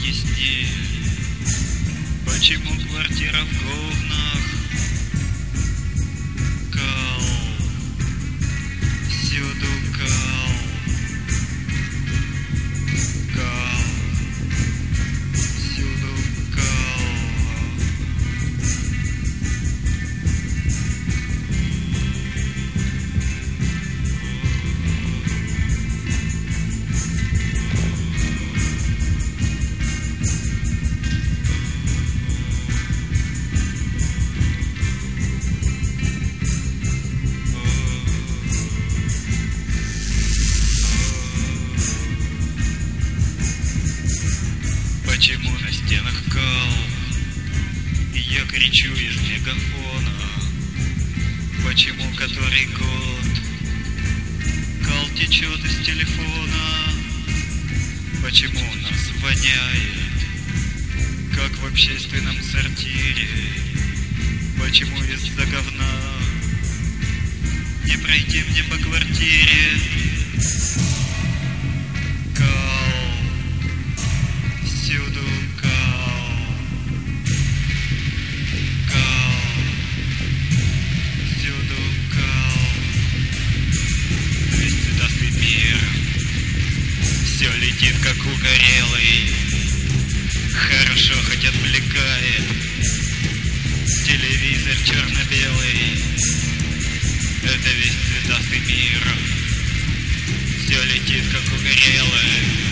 яснее. Почему квартира в говнах? Кал, всюду кал, кал, всюду кал. Почему на стенах кал? И я кричу из мегафона. Почему который год кал течет из телефона? Почему нас воняет, как в общественном сортире? Почему из-за говна не пройти мне по квартире? Всюду кал, кал, всюду кал. Весь цветастый мир все летит как угорелый. Хорошо хоть отвлекает телевизор черно-белый. Это весь цветастый мир все летит как угорелый.